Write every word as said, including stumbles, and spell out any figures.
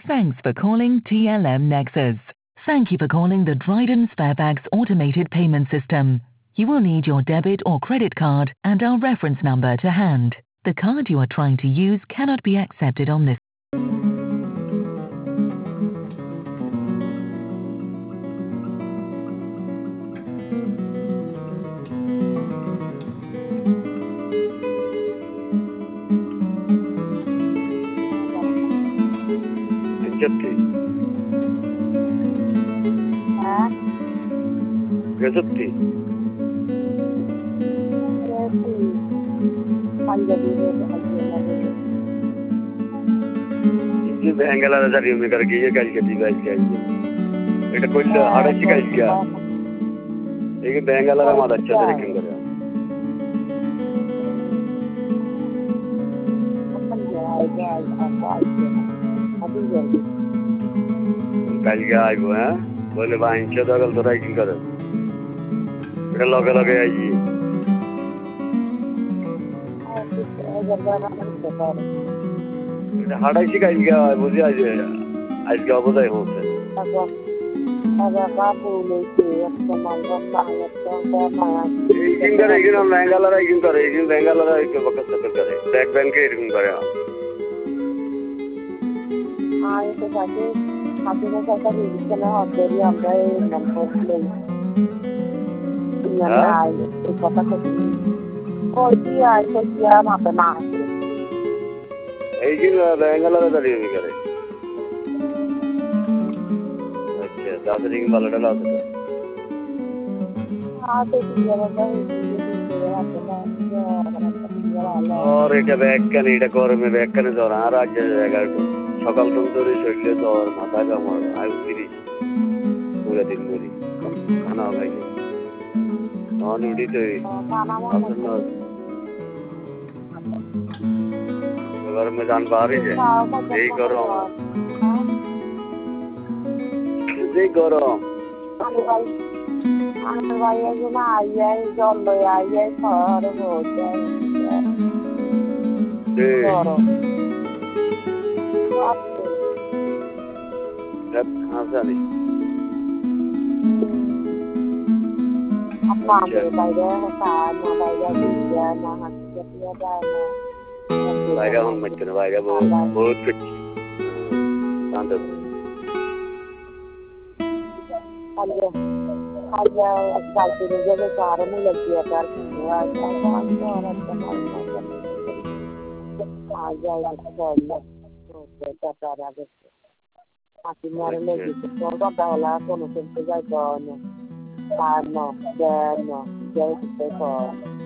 Thanks for calling T L M Nexus. Thank you for calling the Dryden Sparebags automated payment system. You will need your debit or credit card and our reference number to hand. The card you are trying to use cannot be accepted on this. Gatti. Hả? Gazatti. Gatti. Punjabi में तो हल्के लगे। इसलिए बेंगलुरु जा रही हूँ मैं करके ये कल के दिवाली के लिए। इधर कोई हाड़ा सी कल क्या? लेकिन बेंगलुरु में अच्छा से रखेंगे यार। अपन जाए जाए आपको आइए। अभी जल्दी। कल क्या आई वो हैं? बोले बाइन से तो कल तो राइटिंग करो। इधर लगे लगे आइए। हाड़ा सी कल क्या मुझे आज आज क्या बताए होते? अगर बापू लेके अपना मांगा मांगा तो क्या मांगा? एक करे एक ना बेंगलुरु एक करे एक बेंगलुरु एक वक्त तक करे। बैक बैंक के एक करे। हाँ ये तो साथे साथे में साथा रिलीज में होते ही हम गए नंबर ले। ये ना ये पता कुछ कोई भी आए तो क्या वहाँ पे मांगे? एक बेंगलुरु जा रही हूँ मैं करे। अच्छा दस दिन वाला डाला था। हाँ तो ठीक है बता ये ये ये और एक बैग का नहीं डकोर में बैग का नहीं तो रहा राज्य जाएगा तो सकाल तुम तो रिसोर्ट तो और माता का मोड़ आई उतरी पूरा दिन मेरी खाना खाइए नॉन उड़ी तो घर में जान पा रही है यही करो यही करो आने वाली है ना आई है जॉल लो आई है सारे हो जाए करो जब हाँ साली अपना मेरे भाई है साथ ना भाई है दूसरा ना हाथ से पिया जाए ना भाई का हम मत करो भाई का बहुत बहुत कुछ शांत आइए आइए अस्पताल के जगह सारे में लग गया कर हुआ ऐसा और अच्छा आ जाएगा चलो तो क्या कर रहा है आखिर मारे लगी तो क्या डाला तो मुझे जाए कौन ah no, ya no, ya después